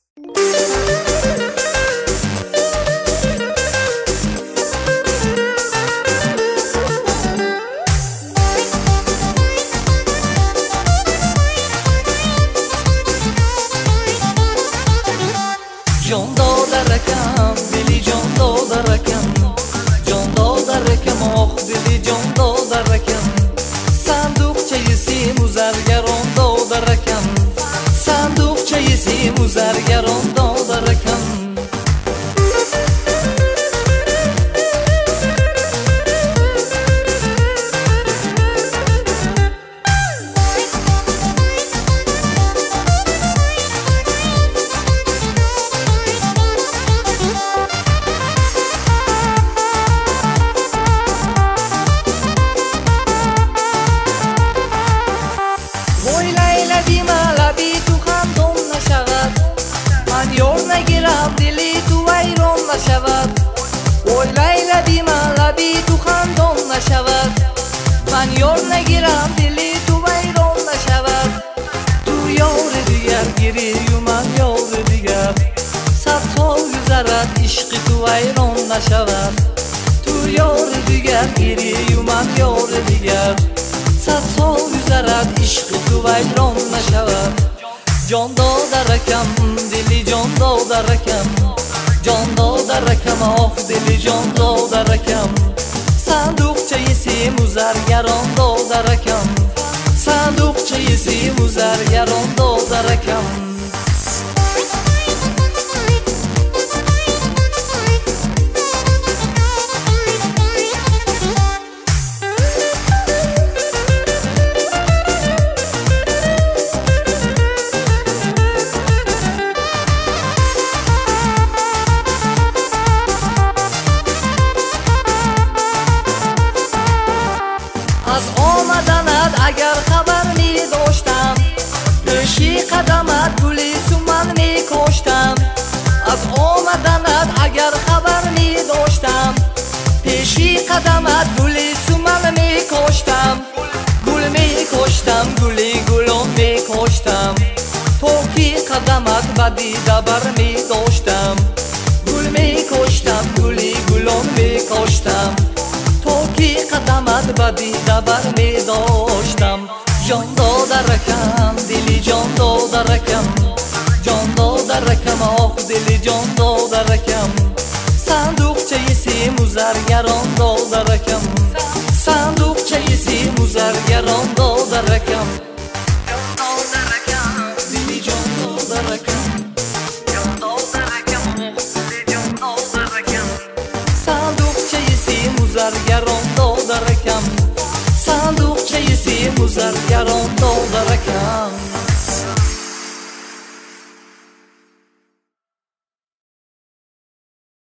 جان دادرکم دلی جان دادرکم جان دادرکم آخ دلی جان دادرکم صندوقچه سیم و زرگران دادرکم صندوقچه سیم و زرگران دادرکم دلی تو ویران نشود وای لیلا دیما لبی تو خندان نشود من یار نگیرم دلی تو ویران نشود تو یار دیگر گیری و من یار دیگر صد سال گذرد عشق تو ویران نشود تو یار دیگر گیری و من یار دیگر صد سال گذرد عشق تو ویران نشود جان دادرکم دلی جان دادرکم جان دادرکم آخ دلی جان دادرکم صندوقچه سیم و زرگران دادرکم صندوقچه سیم و زرگران دادرکم از آمدنت اگر خبر می داشتم پیشی قدمت گلی سومن می کاشتم از آمدنت اگر خبر می داشتم پیشی قدمت گلی سومن می کاشتم گل می کاشتم گلی گلان می کاشتم تو کی قدمت بدی دبر می داشتم گل می کاشتم گلی گلان می کاشتم تو کی قدمت بدی دبر می داشتم جان دادرکم